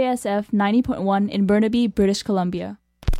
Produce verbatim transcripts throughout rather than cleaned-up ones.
K S F ninety point one in Burnaby, British Columbia.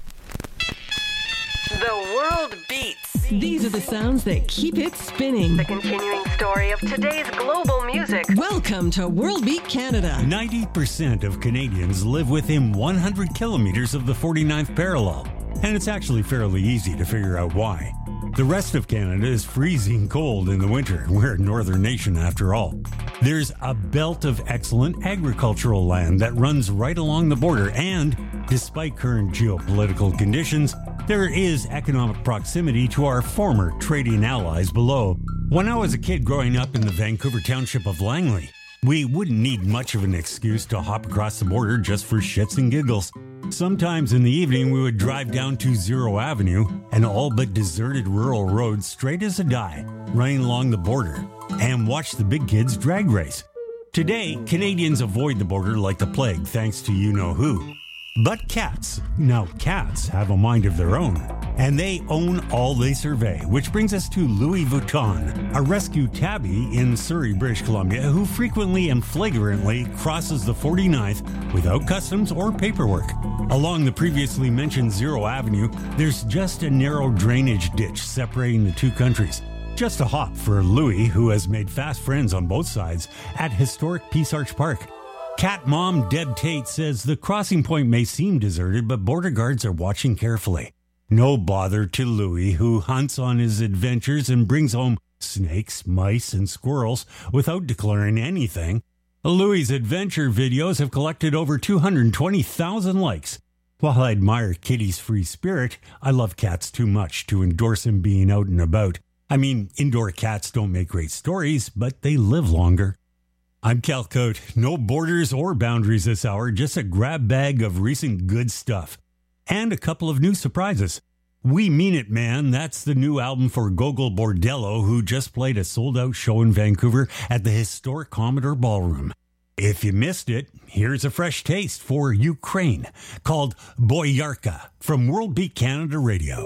The world beats. These are the sounds that keep it spinning. The continuing story of today's global music. Welcome to World Beat Canada. ninety percent of Canadians live within one hundred kilometers of the forty-ninth parallel, and it's actually fairly easy to figure out why. The rest of Canada is freezing cold in the winter. We're a northern nation after all. There's a belt of excellent agricultural land that runs right along the border, and despite current geopolitical conditions, there is economic proximity to our former trading allies below. When I was a kid growing up in the Vancouver township of Langley, we wouldn't need much of an excuse to hop across the border just for shits and giggles. Sometimes in the evening, we would drive down to Zero Avenue, an all but deserted rural road straight as a die, running along the border, and watch the big kids drag race. Today, Canadians avoid the border like the plague thanks to you-know-who. But cats, now cats have a mind of their own, and they own all they survey, which brings us to Louis Vuitton, a rescue tabby in Surrey, British Columbia, who frequently and flagrantly crosses the forty-ninth without customs or paperwork. Along the previously mentioned Zero Avenue, there's just a narrow drainage ditch separating the two countries. Just a hop for Louis, who has made fast friends on both sides at historic Peace Arch Park. Cat mom Deb Tate says the crossing point may seem deserted, but border guards are watching carefully. No bother to Louis, who hunts on his adventures and brings home snakes, mice, and squirrels without declaring anything. Louis' adventure videos have collected over two hundred twenty thousand likes. While I admire Kitty's free spirit, I love cats too much to endorse him being out and about. I mean, indoor cats don't make great stories, but they live longer. I'm Cal Cote. No borders or boundaries this hour, just a grab bag of recent good stuff. And a couple of new surprises. We Mean It Man, that's the new album for Gogol Bordello, who just played a sold-out show in Vancouver at the historic Commodore Ballroom. If you missed it, here's a fresh taste for Ukraine, called Boyarka, from World Beat Canada Radio.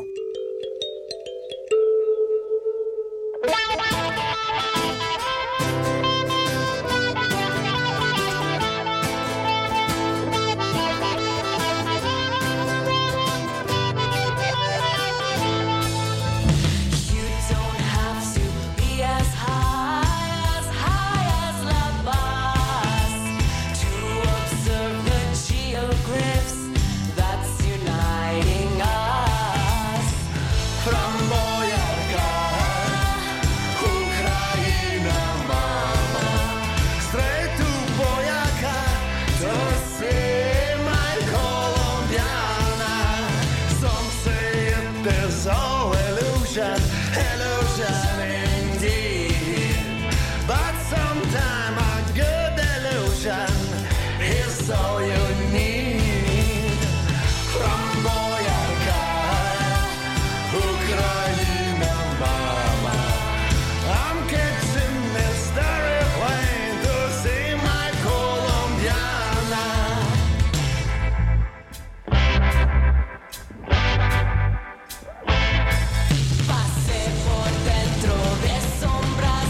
That's uniting us. From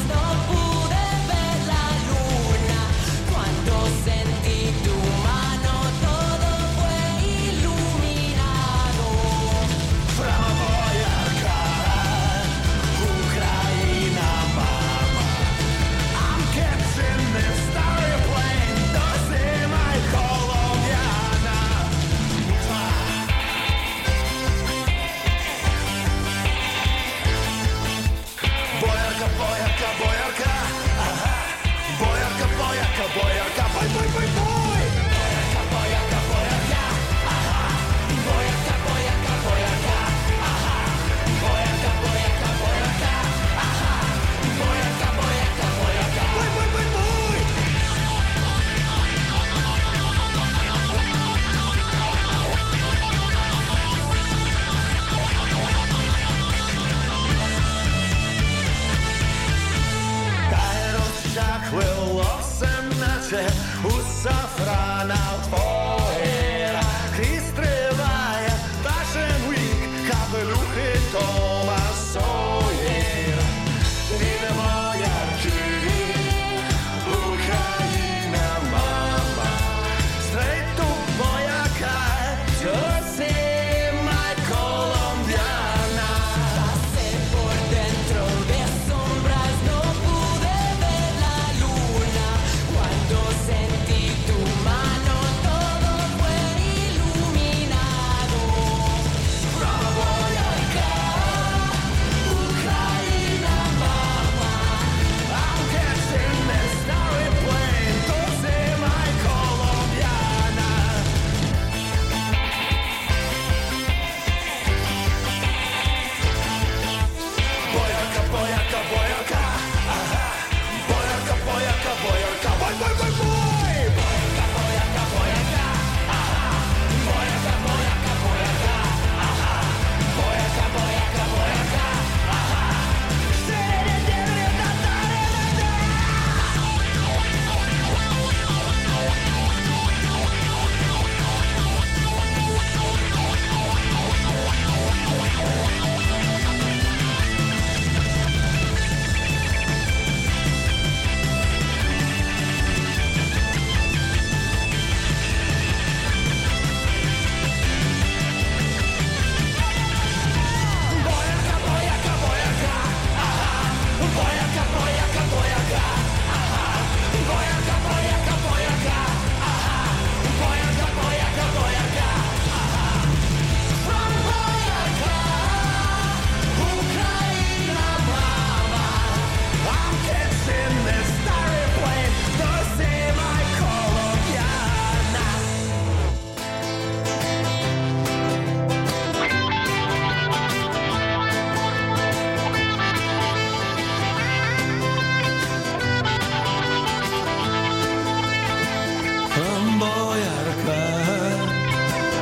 Mano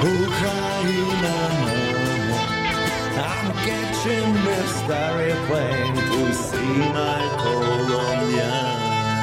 Ukraina, I'm catching this airplane to see my Colombia.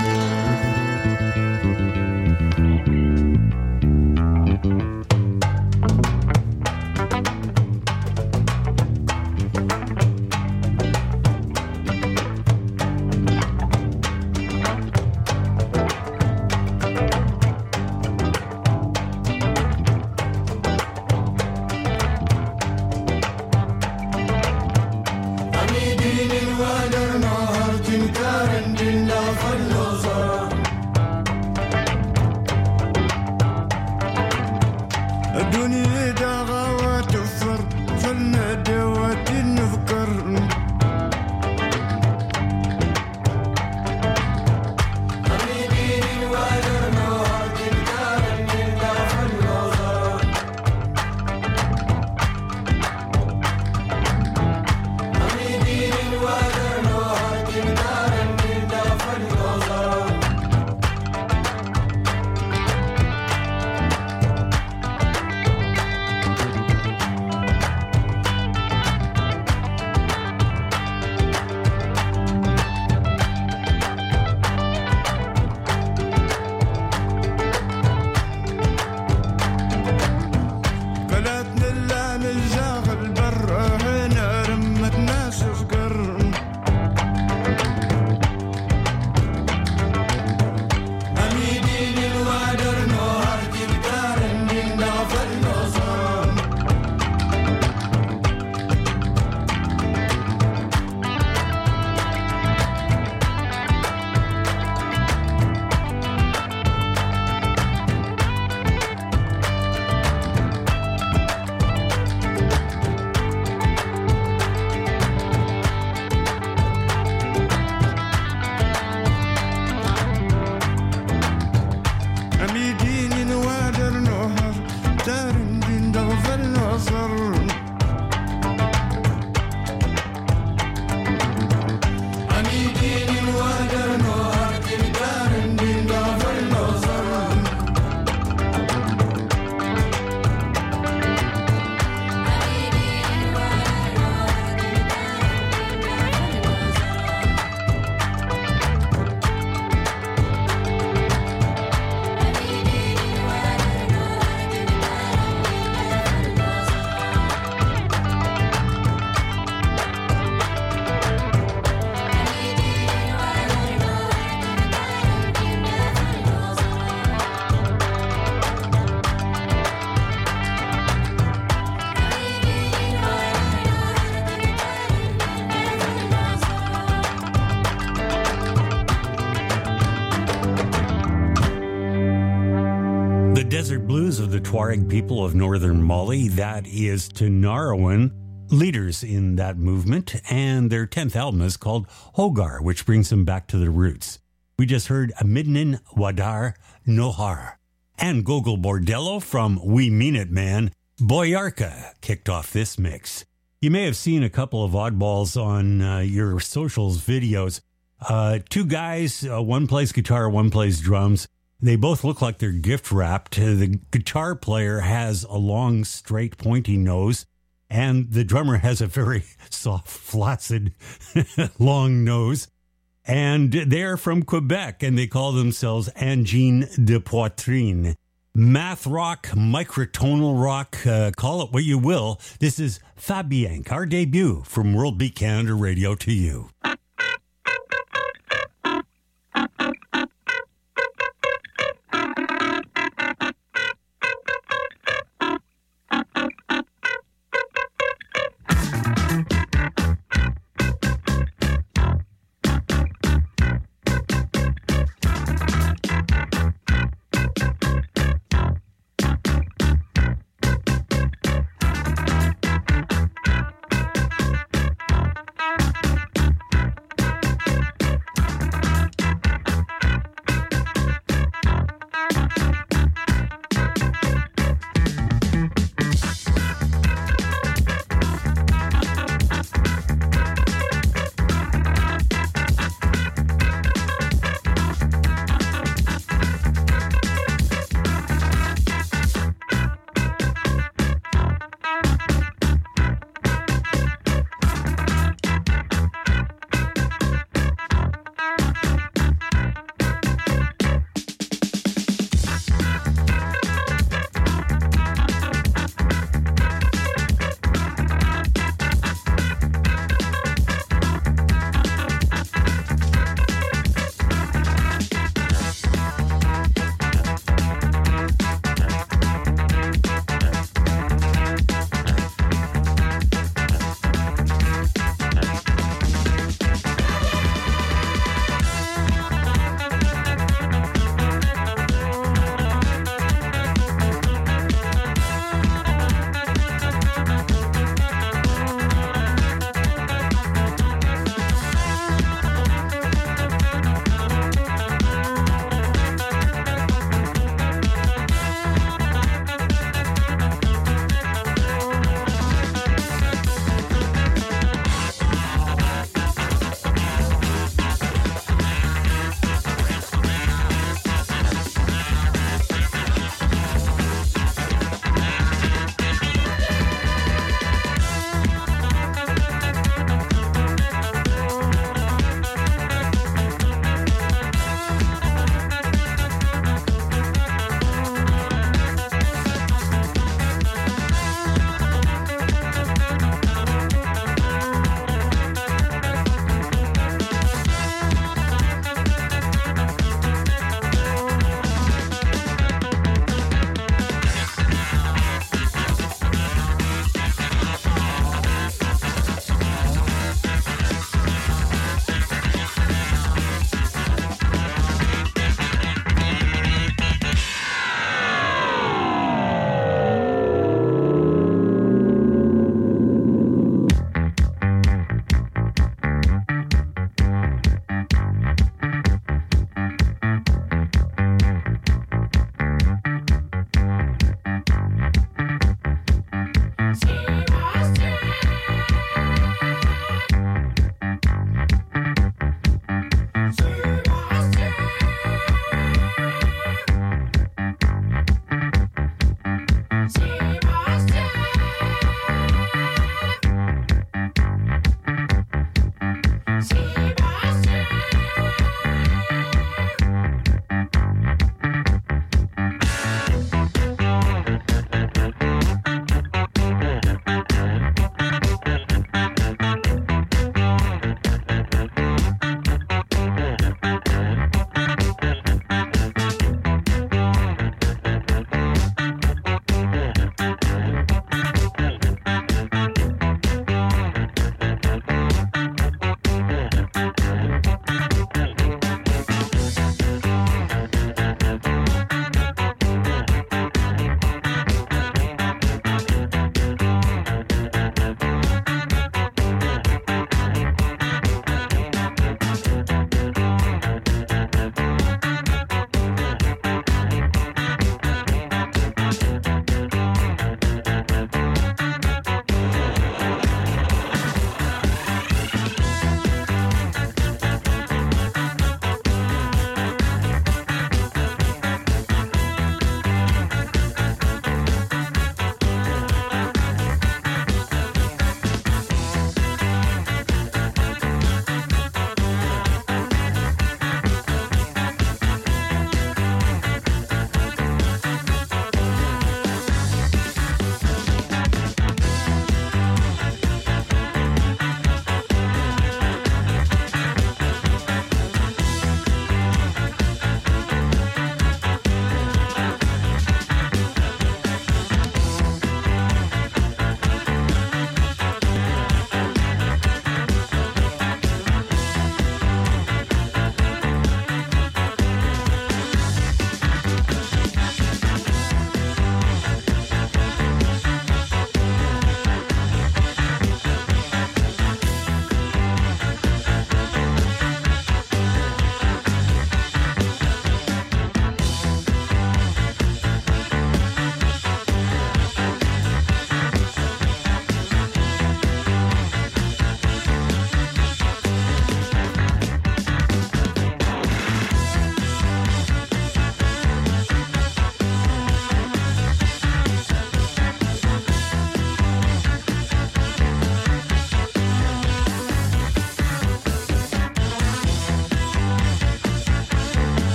Desert Blues of the Tuareg people of northern Mali. That is Tinariwen, leaders in that movement, and their tenth album is called Hogar, which brings them back to their roots. We just heard Amidnin Wadar Nohar, and Gogol Bordello from We Mean It Man, Boyarka, kicked off this mix. You may have seen a couple of oddballs on uh, your socials videos. Uh, two guys, uh, one plays guitar, one plays drums. They both look like they're gift wrapped. The guitar player has a long, straight, pointy nose, and the drummer has a very soft, flaccid, long nose. And they're from Quebec, and they call themselves Angine de Poitrine. Math rock, microtonal rock, uh, call it what you will. This is Fabiank, our debut from World Beat Canada Radio to you.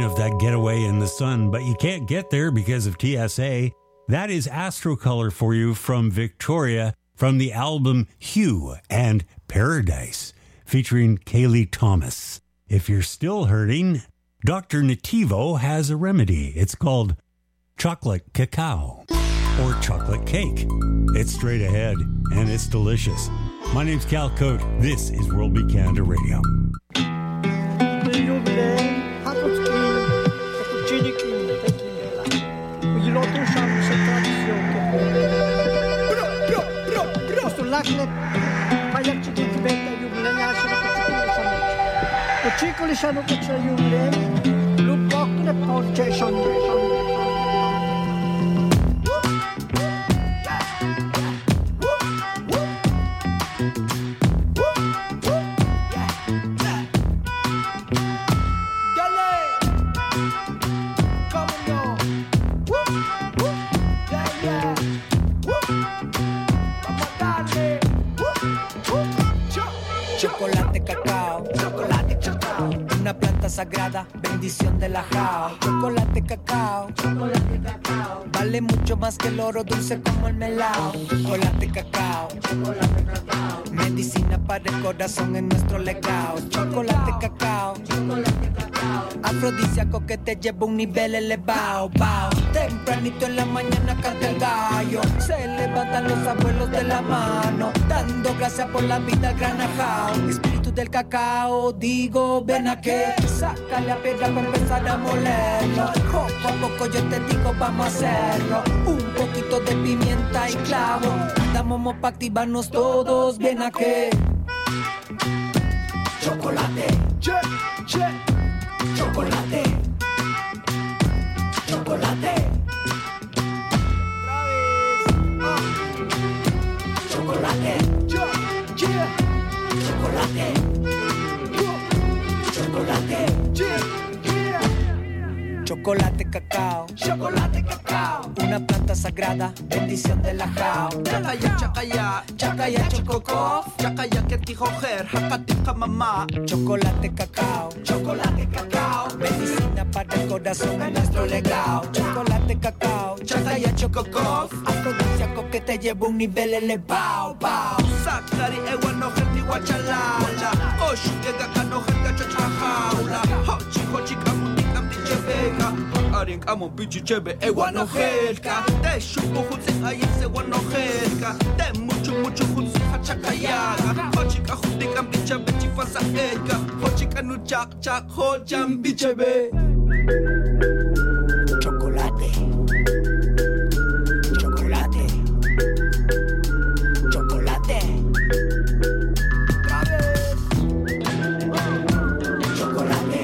of that getaway in the sun, but you can't get there because of T S A. That is Astrocolor for you from Victoria, from the album Hue and Paradise, featuring Kaylee Thomas. If you're still hurting, Doctor Nativo has a remedy. It's called chocolate cacao or chocolate cake. It's straight ahead and it's delicious. My name's Cal Cote. This is World Beat Canada Radio. Cikkoli sanno che c'è jubilee, lupok le porce sono. Chocolate cacao, chocolate cacao, una planta sagrada, bendición de la Jao. Chocolate cacao, chocolate cacao, vale mucho más que el oro, dulce como el melao. Chocolate cacao, chocolate cacao, medicina para el corazón en nuestro legado. Chocolate cacao, chocolate cacao, afrodisíaco que te lleva a un nivel elevado. Bao. Tempranito en la mañana canta el gallo, se levantan los abuelos de la mano, dando gracias por la vida al gran ajao. Espíritu del cacao, digo, ven aquí, sácale a piedra para empezar a molerlo. Poco a poco yo te digo, vamos a hacerlo. Un poquito de pimienta y clavo, damos para activarnos todos, ven aquí. Chocolate, che, che, chocolate, chocolate. Otra vez, ah. Chocolate, che, che. Chocolate, chocolate, chocolate cacao, chocolate cacao, una planta sagrada, bendición de la Jao. Chakaya, chakaya, chakaya chococof, chakaya que tijojer, hakatika mamá. Chocolate cacao, chocolate cacao, medicina para el corazón en nuestro legado. Chocolate cacao, chakaya chococof, afrodisíaco que te lleva a un nivel elevado. Bao. Sakari ewa no gente guachalala, oshu que gaka no gente chachajaula, hochi hochi kamutika pinche vega, arin kamo pinche cheve ewa no helka, te shupo jutse ayese wa no helka, te mucho mucho jutse hachakayaga, hochi ka jutika pinche bechi fasa helka, hochi ka nu chak chak ho jam pinche ve. Chocolate, chocolate, chocolate. Otra vez. Chocolate,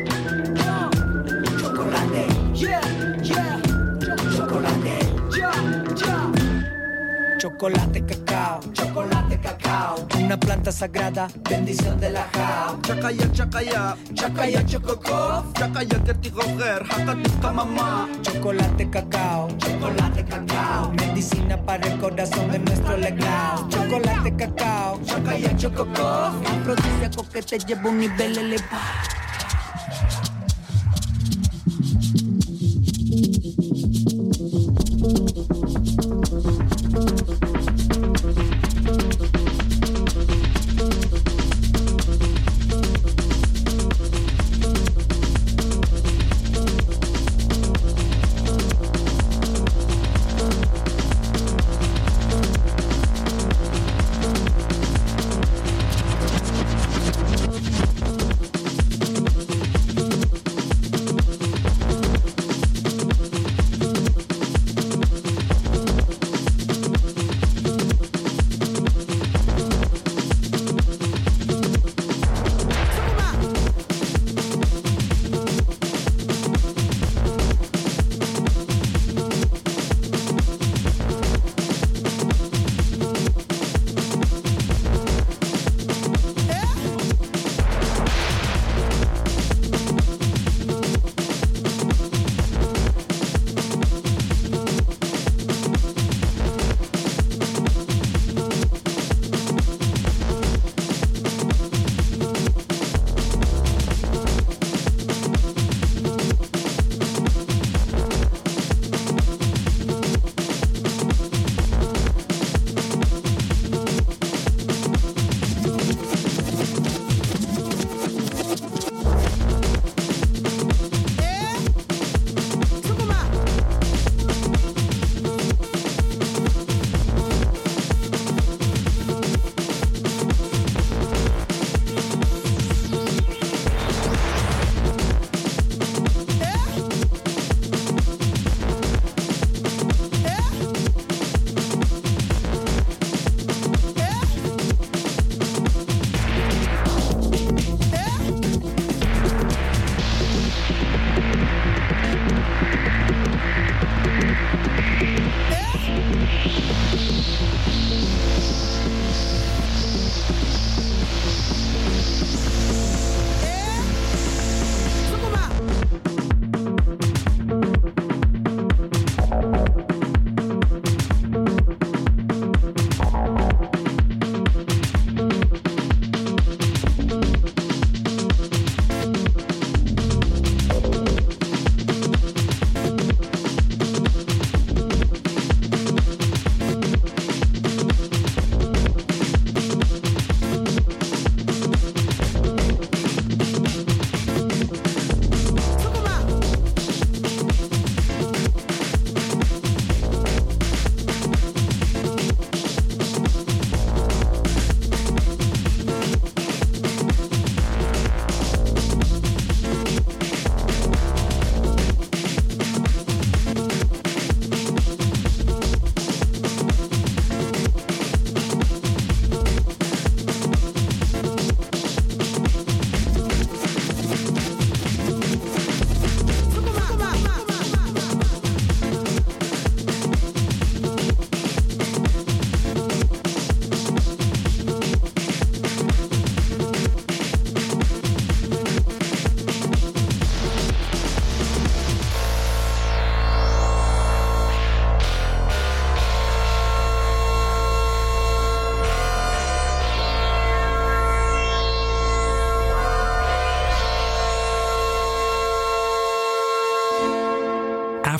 chocolate, yeah, yeah, chocolate, yeah, yeah. Chocolate cacao, chocolate cacao, una planta sagrada, bendición de la Jao. Chakaya, chakaya, Chakaya chococof, chakaya que tijojer, hakatika mamá. chocolate cacao, chocolate cacao, medicina para el corazón de nuestro legado. Chocolate cacao, chakaya chococof, afrodisíaco que te lleva a un nivel elevado.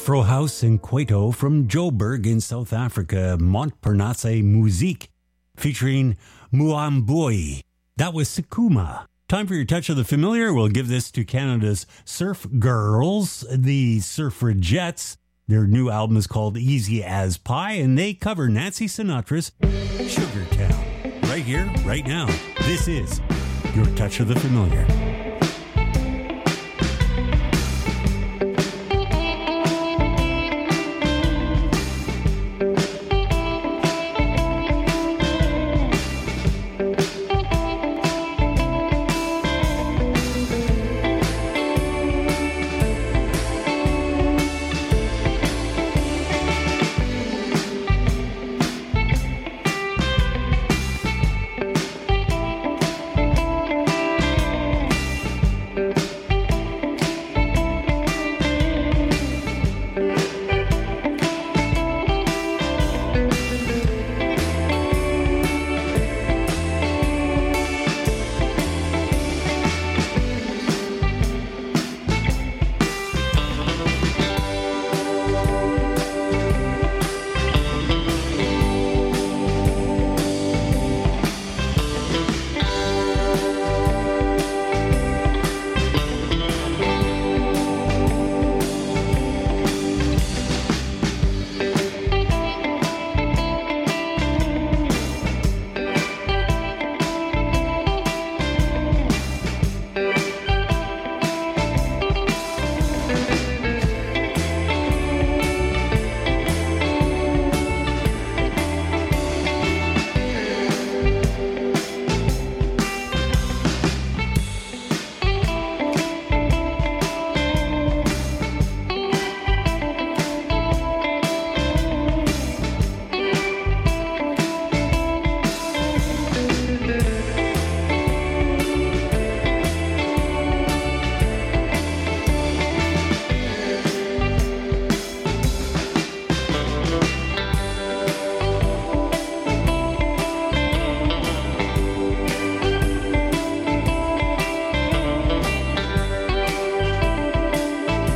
Afro House and Kwaito from Joburg in South Africa, Montparnasse Musique, featuring Muamboi. That was Sakuma. Time for your touch of the familiar. We'll give this to Canada's surf girls, the Surfragettes. Their new album is called Easy as Pie, and they cover Nancy Sinatra's Sugar Town. Right here, right now. This is your touch of the familiar.